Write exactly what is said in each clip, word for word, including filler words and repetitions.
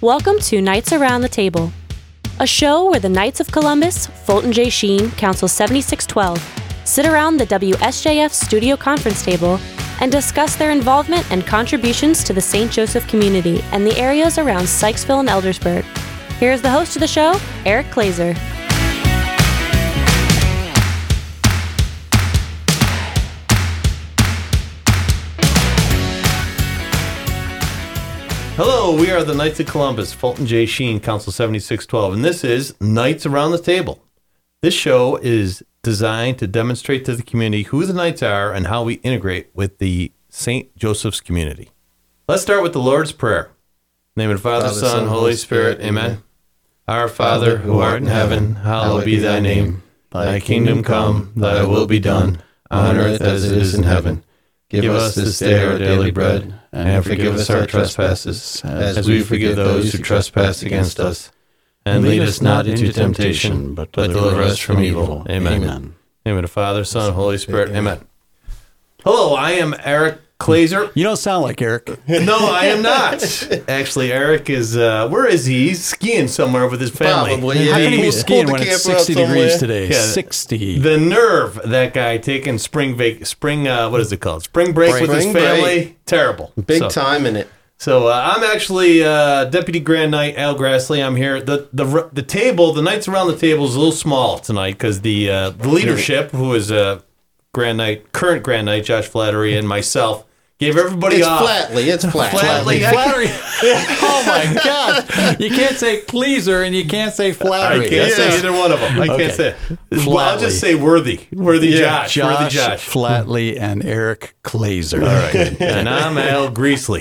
Welcome to Knights Around the Table, a show where the Knights of Columbus, Fulton J. Sheen, Council seventy-six twelve, sit around the W S J F studio conference table and discuss their involvement and contributions to the Saint Joseph community and the areas around Sykesville and Eldersburg. Here's the host of the show, Eric Glazer. Hello, we are the Knights of Columbus, Fulton J. Sheen, Council seventy-six twelve, and this is Knights Around the Table. This show is designed to demonstrate to the community who the Knights are and how we integrate with the Saint Joseph's community. Let's start with the Lord's Prayer. In the name of the Father, Father Son, Son, Holy Spirit, Spirit Amen. Amen. Our Father, who art in heaven, hallowed be thy name. Thy kingdom come, thy will be done, on earth as it is in heaven. Give us this day our daily bread, and forgive us our trespasses, as we forgive those who trespass against us. And lead us not into temptation, but deliver us from evil. Amen. Amen. In the name of the Father, Son, Holy Spirit. Amen. Hello, I am Eric Glazer. You don't sound like Eric. No, I am not. Actually, Eric is, uh, where is he? He's skiing somewhere with his family. Probably, yeah. How can he be Pull- skiing pull when the it's camper out sixty degrees somewhere. today? Yeah. sixty. The nerve, that guy taking spring vac- spring, uh, what is it called? Spring break Spring with his break. family. Terrible. Big So- time in it. So uh, I'm actually uh, Deputy Grand Knight Al Grassley. I'm here. The the the table, the Knights Around the Table is a little small tonight because the uh, the leadership, who is uh, Grand Knight, current Grand Knight Josh Flattery, and myself, gave everybody It's off. flatly. It's flat. Flatly. Flattery. Oh my God! You can't say pleaser and you can't say I flattery. can't That's say a- either one of them. I Okay. can't say. Well, I'll Flatly. just say worthy, worthy Yeah, Josh, worthy Josh, Josh. Flatley and Eric Glazer. All right, and I'm Al Greasley.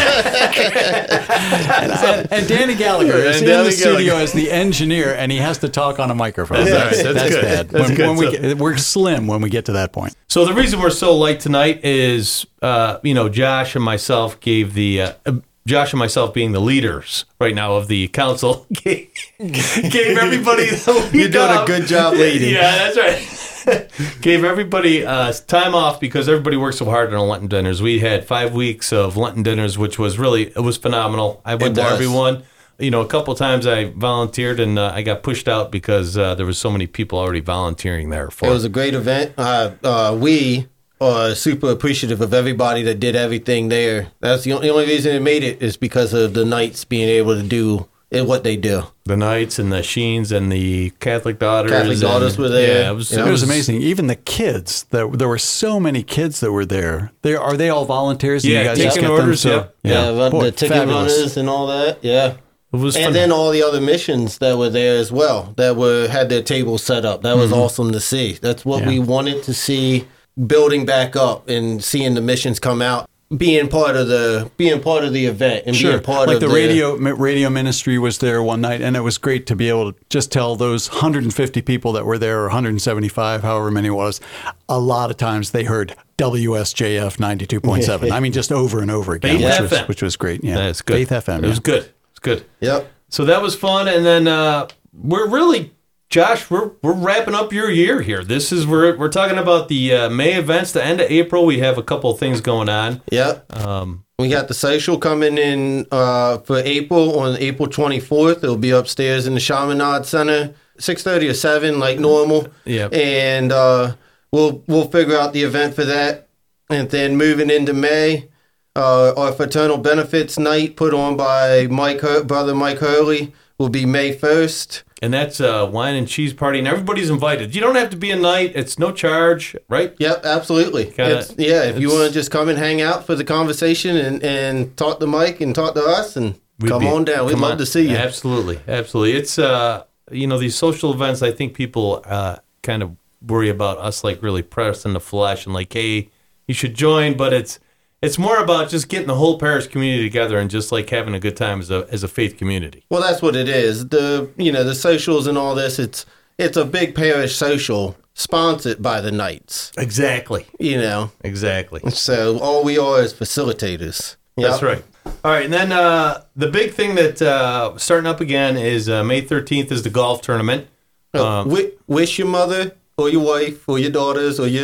and, and Danny Gallagher is And in Danny the studio Gallagher. as the engineer, and he has to talk on a microphone. That's all right. That's good. bad. That's when, good. when we So- get, we're slim when we get to that point. So the reason we're so light tonight is, uh, you know, Josh and myself gave the, uh, uh, Josh and myself being the leaders right now of the council, gave, gave everybody the week You're doing a off. good job leading. Yeah, that's right. Gave everybody uh, time off because everybody worked so hard on Lenten dinners. We had five weeks of Lenten dinners, which was really, it was phenomenal. I went It to was. everyone. You know, a couple of times I volunteered and uh, I got pushed out because uh, there was so many people already volunteering there for It was a great event. Uh, uh, we are super appreciative of everybody that did everything there. That's the only, the only reason it made it is because of the Knights being able to do it, what they do. the Knights and the Sheens and the Catholic Daughters. Catholic Daughters and- were there. Yeah, it was, You know, It was amazing. Even the kids. There, there were so many kids that were there. They are they all volunteers? Do Yeah, you guys taking just get orders, Them? yeah. So, Yeah, run, Boy, the ticket fabulous. runners and all that. Yeah. It was And fun. then all the other missions that were there as well, that were had their tables set up. That was awesome to see. That's what Yeah. we wanted to see, building back up and seeing the missions come out, being part of the being part of the event and Sure. being part like of the radio radio ministry was there one night, and it was great to be able to just tell those one hundred fifty people that were there, or one hundred seventy-five, however many it was. A lot of times they heard W S J F ninety-two point seven. I mean, just over and over again, Faith which F was, M. which was great. Yeah, That's good. Faith F M. It was yeah. good. It was good. Yep. So that was fun. And then uh, we're really, Josh, we're we're wrapping up your year here. This is we're we're talking about the uh, May events. The end of April, we have a couple of things going on. Yep. Um, We got the social coming in uh, for April on April twenty-fourth. It'll be upstairs in the Chaminade Center, six thirty or seven, like normal. Yep. And uh, we'll we'll figure out the event for that. And then moving into May, uh, our fraternal benefits night put on by Mike Hur- brother Mike Hurley will be May first. and that's a wine and cheese party, and everybody's invited. You don't have to be a knight. It's no charge, right? Yep, absolutely. Kinda- It's- yeah, if you it's- want to just come and hang out for the conversation and, and talk to Mike and talk to us, and We'd come be- on down. We'd come love on. to see you. Absolutely, absolutely. It's uh, you know, these social events. I think people uh, kind of worry about us like really pressing the flesh and like, hey, you should join. But it's it's more about just getting the whole parish community together and just like having a good time as a as a faith community. Well, that's what it is. The you know the socials and all this. It's it's a big parish social sponsored by the Knights. Exactly, You know, exactly. so all we are is facilitators. That's Yep. right. All right, and then uh, the big thing that uh, starting up again is uh, May thirteenth is the golf tournament. Uh, Um, wi- wish your mother or your wife or your daughters or your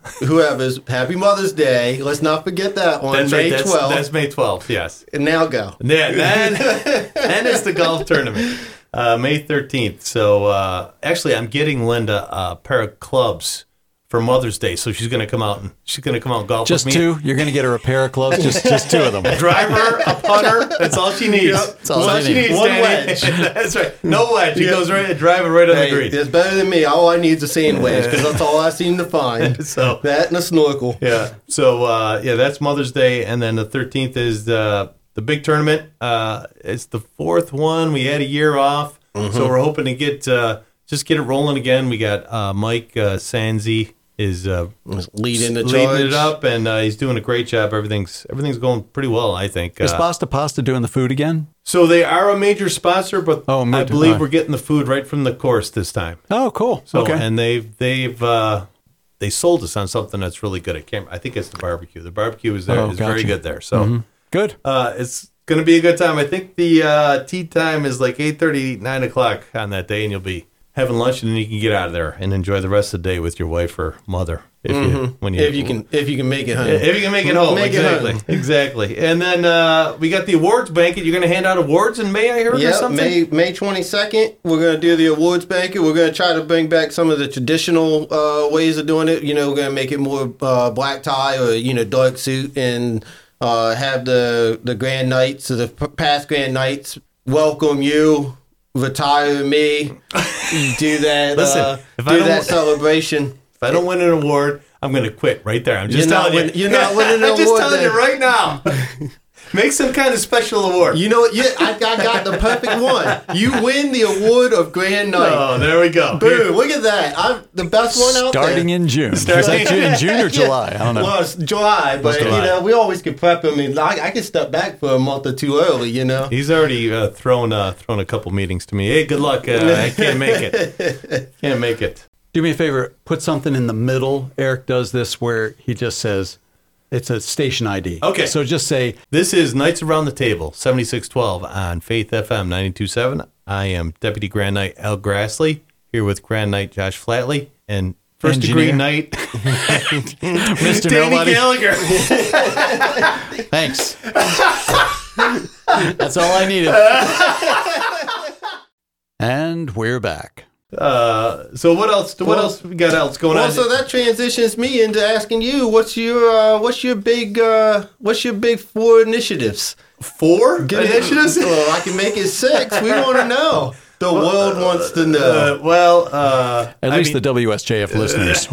whoever's Happy Mother's Day. Let's not forget that one. That's May right. That's, twelfth. that's May twelfth. Yes. And now go. Yeah. Then, then it's the golf tournament, uh, May thirteenth. So uh, actually, I'm getting Linda a pair of clubs for Mother's Day, so she's going to come out and she's going to come out and golf Just with me. two? You're going to get her a pair of clubs? Just just two of them. A driver, a putter. That's all she needs. Yep. That's all, all she you need. needs. One Danny. wedge. That's right. No wedge. He Yep. goes right, drive it right on Hey, the green. it's better than me. All I need is a sand wedge because that's all I seem to find. So That and a snorkel. yeah. So uh, yeah, that's Mother's Day, and then the thirteenth is the the big tournament. Uh, it's the fourth one. We had a year off, Mm-hmm. so we're hoping to get uh, just get it rolling again. We got uh, Mike uh, Sanzi is uh, Leading the leading charge. it up, and uh, he's doing a great job. Everything's everything's going pretty well, I think. Is Uh, Pasta Pasta doing the food again? so they are a major sponsor, but Oh, I major- believe all right. we're getting the food right from the course this time. Oh, cool. So okay. and they've they've uh, they sold us on something that's really good. I can't. I think it's the barbecue. The barbecue is there Oh, is very gotcha. good there. So Good. uh, it's going to be a good time. I think the uh, tea time is like eight thirty, nine o'clock on that day, and you'll be having lunch, and then you can get out of there and enjoy the rest of the day with your wife or mother if you when you If you can, if you can make it home. if you can make it home. Make it exactly. home. Exactly. And then uh, we got the awards banquet. You're going to hand out awards in May, I heard, or Yeah, something? May May twenty second. We're gonna do the awards banquet. We're gonna try to bring back some of the traditional uh, ways of doing it. You know, we're gonna make it more uh, black tie or you know dark suit, and uh, have the the grand knights, so the p- past grand knights welcome you, retire me, do that. Listen, uh, if I do don't- that celebration. If I don't win an award, I'm going to quit right there. I'm just You're not telling win- you. you're not winning an I'm just award telling then. you right now. Make some kind of special award. You know what? Yeah, I, I got the perfect one. You win the award of Grand Knight. Oh, there we go. Boom! Look at that. I'm the best one out there. Starting in June. Starting- Is that June, in June or Yeah. July? I don't know. Well, it's July, but July. you know we always can prep him. And I, I can step back for a month or two early. You know. He's already uh, thrown uh, thrown a couple meetings to me. Hey, good luck. Uh, I can't make it. Can't make it. Do me a favor, put something in the middle. Eric does this where he just says, it's a station I D. Okay. So just say, This is Knights Around the Table, seventy-six twelve on Faith F M ninety-two point seven. I am Deputy Grand Knight Al Grassley, here with Grand Knight Josh Flatley, and First Engineer. Degree Knight Mister Danny Nobody. Gallagher. Thanks. That's all I needed. And we're back. Uh, so what else? What Well- else we got else going Well, on? so that transitions me into asking you, what's your uh, what's your big uh, what's your big four initiatives? Four Give me- initiatives? Well, I can make it six. We want to know. The world wants to know. Uh, well, uh, At I least mean, the W S J F listeners.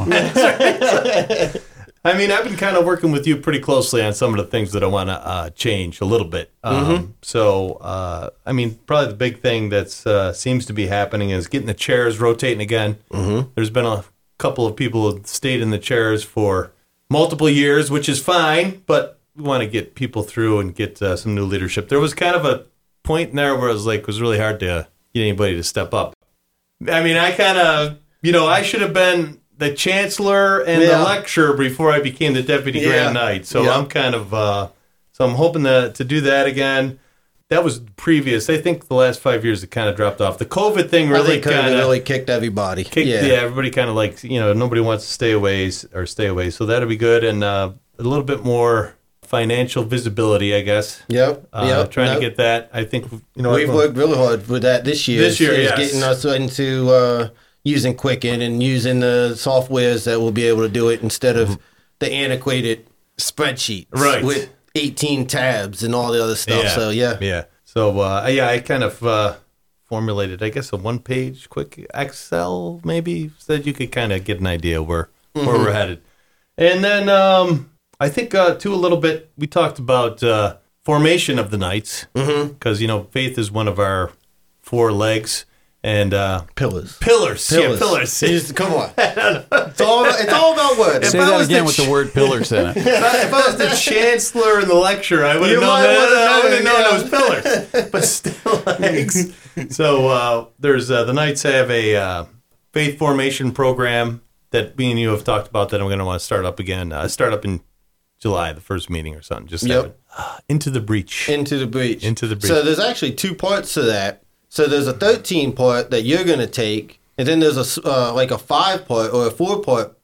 I mean, I've been kind of working with you pretty closely on some of the things that I want to uh, change a little bit. Um, Mm-hmm. So, uh, I mean, probably the big thing that's uh, seems to be happening is getting the chairs rotating again. Mm-hmm. There's been a couple of people who stayed in the chairs for multiple years, which is fine, but we want to get people through and get uh, some new leadership. There was kind of a point in there where it was like it was really hard to get anybody to step up. I mean, I kind of, you know, I should have been the chancellor and Yeah. the lecturer before I became the deputy Yeah. grand knight. So Yeah. I'm kind of, uh, so I'm hoping to, to do that again. That was previous. I think the last five years it kind of dropped off. The COVID thing I really think COVID kind of really kicked everybody. kicked. Yeah. yeah. everybody kind of like, you know, nobody wants to stay away or stay away. So that'll be good. And uh, a little bit more financial visibility, I guess. Yep. Uh, yep. trying Nope. to get that. I think, you know, We've everyone- worked really hard with that this year. This year, is yes. getting us into uh, using Quicken and using the softwares that will be able to do it instead of the antiquated spreadsheets Right. with eighteen tabs and all the other stuff. So yeah, Yeah. So uh, yeah, I kind of uh, formulated, I guess, a one-page quick Excel maybe, so that you could kind of get an idea where where Mm-hmm. we're headed. And then um, I think uh, too a little bit we talked about uh, formation of the Knights because Mm-hmm. you know faith is one of our four legs and uh, pillars. pillars. Yeah, Pillars. pillars. Just- come on. It's all about, it's all about words. Say I that was again the with the ch- word pillars in it. If I if I was the chancellor and the lecturer, I would You have known might that. would've I would have known known, it was pillars, but still legs. So uh, there's uh, the Knights have a uh, faith formation program that me and you have talked about that I'm going to want to start up again. Uh, start up in July, the first meeting or something. Just Yep. have it. Uh, into the breach. Into the breach. Into the breach. So there's actually two parts to that. So there's a thirteen part that you're going to take, and then there's a s- uh, like a five part or a four part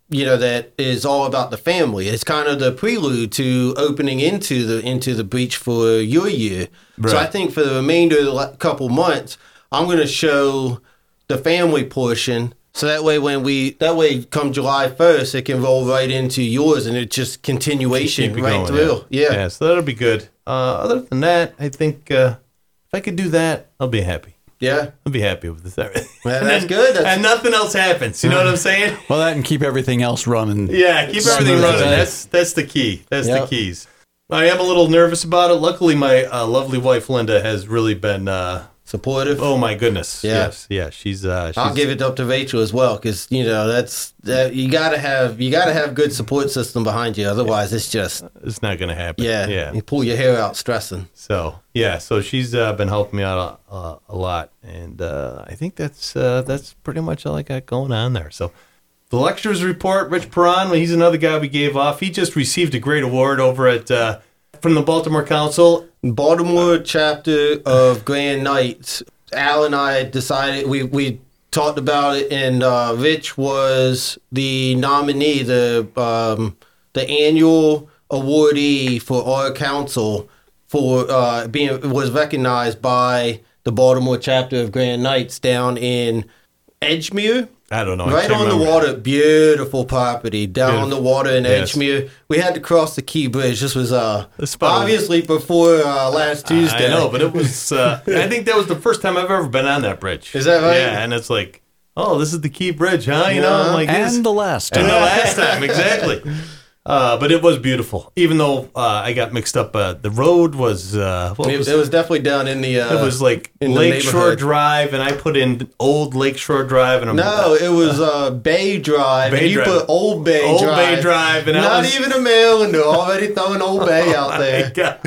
you know, that is all about the family. It's kind of the prelude to opening into the into the breach for your year. Right. So I think for the remainder of the la- couple months, I'm going to show the family portion. So that way, when we that way come July first, it can roll right into yours, and it's just continuation Keep it right going, through. Yeah. Yeah. yeah, so that'll be good. Uh, other than that, I think uh, if I could do that, I'll be happy. Yeah. I'll be happy with this. Well, and that's then- good. That's, and nothing else happens. You know what I'm saying? Well, that and keep everything else running. Yeah, keep everything Smooth running. as That's that's the key. That's Yep. the keys. I am a little nervous about it. Luckily, my uh, lovely wife Linda has really been. Uh, supportive. oh my goodness! Yeah. Yes, yeah. She's. Uh, she's I'll give it up to Rachel as well, because you know that's that you gotta have you gotta have good support system behind you. Otherwise, it's just It's not going to happen. yeah, yeah. you pull your hair out stressing. So yeah, so she's uh, been helping me out a, a, a lot, and uh, I think that's uh, that's pretty much all I got going on there. So the lectures report, Rich Perron, he's another guy we gave off. He just received a great award over at uh, from the Baltimore Council. Baltimore chapter of Grand Knights. Al and I decided we we talked about it, and uh, Rich was the nominee, the um, the annual awardee for our council for uh, being was recognized by the Baltimore chapter of Grand Knights down in Edgemere. I don't know. I Right can't on the remember. water, beautiful property down on the Beautiful. water in Yes. Edgemere. We had to cross the Key Bridge. This was uh It's about a- obviously before uh, last Tuesday. I know, but it was. Uh, I think that was the first time I've ever been on that bridge. Is that right? Yeah, and it's like, oh, this is the Key Bridge, huh? You know, Yeah. I'm like, this- And the last And time. the last time, exactly. Uh, but it was beautiful, even though uh, I got mixed up. Uh, the road was, uh, what It, was it was definitely down in the. Uh, it was like in the Lakeshore neighborhood. Drive, and I put in Old Lakeshore Drive, and I'm No, it was uh, Bay Drive. Bay and you Drive. put Old Bay Old Drive. Bay Drive, and I not was- even a Marylander already throwing Old Bay out My there. gosh.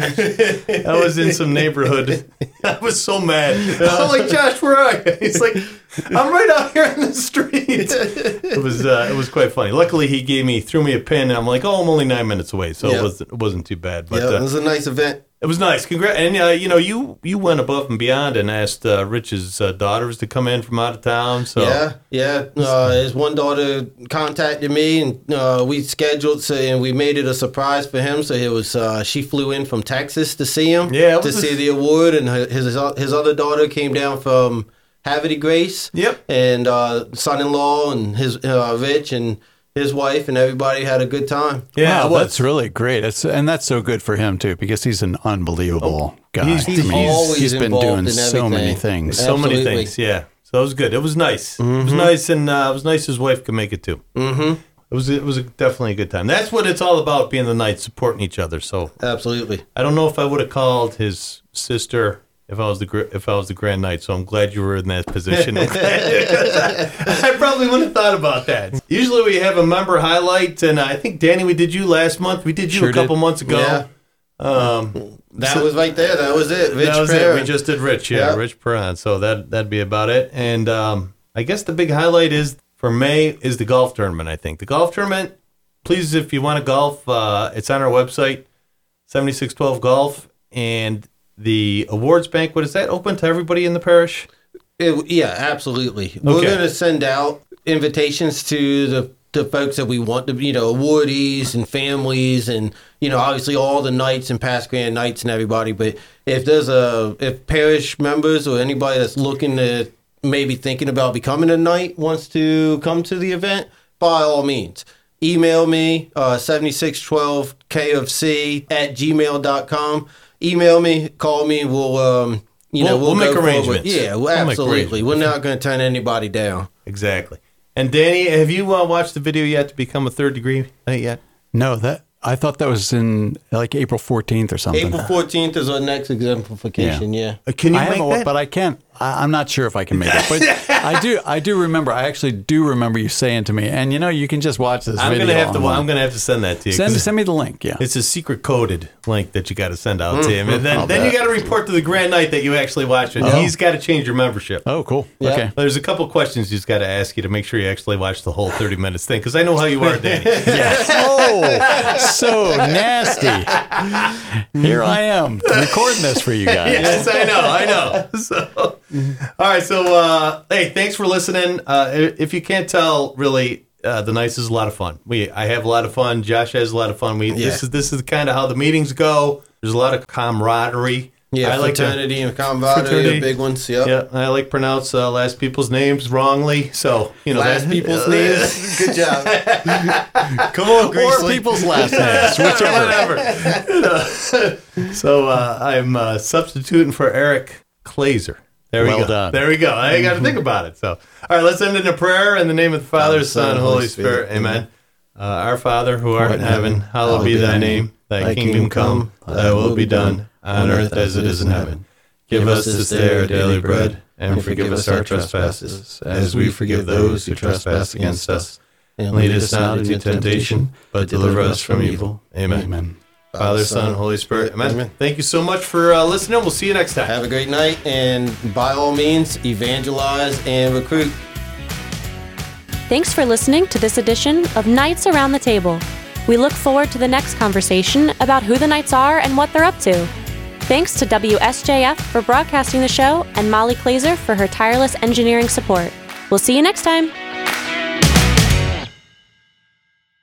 I was in some neighborhood. I was so mad. I'm like, Josh, where are you? He's like, I'm right out here in the street. It was uh, it was quite funny. Luckily, he gave me threw me a pin, and I'm like, oh, I'm only nine minutes away, so Yeah. it wasn't it wasn't too bad. But Yeah, it uh, was a nice event. it was nice. Congrats, and uh, you know, you you went above and beyond and asked uh, Rich's uh, daughters to come in from out of town. So Yeah, yeah. Uh, his one daughter contacted me, and uh, we scheduled, so, and we made it a surprise for him. So it was uh, she flew in from Texas to see him, Yeah, it to was a- see the award, and her- his his other daughter came down from Havre de Grace. Yep. And uh, son-in-law and his uh, Rich and his wife and everybody had a good time. yeah, Wow, it was. that's really great. It's, and that's so good for him, too, because he's an unbelievable guy. He's- I he's mean, always he's been involved doing in so many everything. things. so many Absolutely. things. Yeah, so it was good. It was nice. It was nice, and uh, it was nice his wife could make it too. Mm-hmm. It was it was a, definitely a good time. That's what it's all about, being the Knights, supporting each other. So Absolutely. I don't know if I would have called his sister if I was the gr- if I was the Grand Knight. So I'm glad you were in that position. I'm glad- I probably wouldn't have thought about that. Usually we have a member highlight, and I think Danny, we did you last month. We did you Sure a couple did. months ago. Yeah. Um, That was right there. That was it. Rich that was Perrin. it. We just did Rich, yeah, Yeah. Rich Perron. So that that'd be about it. And um, I guess the big highlight is for May is the golf tournament. I think the golf tournament. Please, if you want to golf, uh, it's on our website, seventy-six twelve Golf, and the awards banquet, is that open to everybody in the parish? It, yeah, absolutely. We're Okay. going to send out invitations to the the folks that we want to, you know, awardees and families, and you know, obviously all the knights and past grand knights and everybody. But if there's a if parish members or anybody that's looking to maybe thinking about becoming a knight wants to come to the event, by all means, email me uh, seventy-six twelve K F C at gmail dot com. Email me, call me. We'll um, you know, We'll- we'll, we'll make go forward. arrangements. Yeah, well, We'll make absolutely. We're arrangements. not going to turn anybody down. Exactly. And Danny, have you uh, watched the video yet to become a third degree knight yet? No, that I thought that was in like April fourteenth or something. April fourteenth is our next exemplification. Yeah. Uh, Can you I make haven't, that? but I can't. I, I'm not sure if I can make it. But I do. I do remember. I actually do remember you saying to me, and you know, you can just watch this I'm video. gonna have to. online. I'm gonna have to send that to you. send 'cause send me the link. Yeah. It's a secret coded link that you got to send out to him, and then, I'll then you bet. got to report to the Grand Knight that you actually watched it. He's got to change your membership. Oh, cool. Yeah. Okay. There's a couple questions he's got to ask you to make sure you actually watch the whole thirty minutes thing, because I know how you are, Danny. Oh, so nasty. Here I am recording this for you guys. Yes, I know, I know. So, all right, so uh, hey, thanks for listening. Uh, if you can't tell, really, uh, the Knights is a lot of fun. We I have a lot of fun. Josh has a lot of fun. We Yeah. this is this is kind of how the meetings go. There's a lot of camaraderie. Yeah, I like to- fraternity and camaraderie fraternity. are big ones. Yep. Yeah, I like pronounce uh, last people's names wrongly. So you know, Last that- people's names. Good job. Come on, Or Greasley. people's last names, whichever. Whatever. so uh, I'm uh, substituting for Eric Klaser. There we Well go. done. There we go. I got to think about it. So, all right, let's end in a prayer in the name of the Father, Son, and Holy Spirit. Amen. Uh, Our Father, who art in heaven, hallowed be thy name. Thy kingdom come, thy will be done, on earth as it is in heaven. Give us this day our daily bread, and forgive us our trespasses, as we forgive those who trespass against us. And lead us not into temptation, but deliver us from evil. Amen. Amen. Father, Son, Holy Spirit. Amen. Thank you so much for uh, listening. We'll see you next time. Have a great night, and by all means, evangelize and recruit. Thanks for listening to this edition of Knights Around the Table. We look forward to the next conversation about who the Knights are and what they're up to. Thanks to W S J F for broadcasting the show and Molly Klaser for her tireless engineering support. We'll see you next time.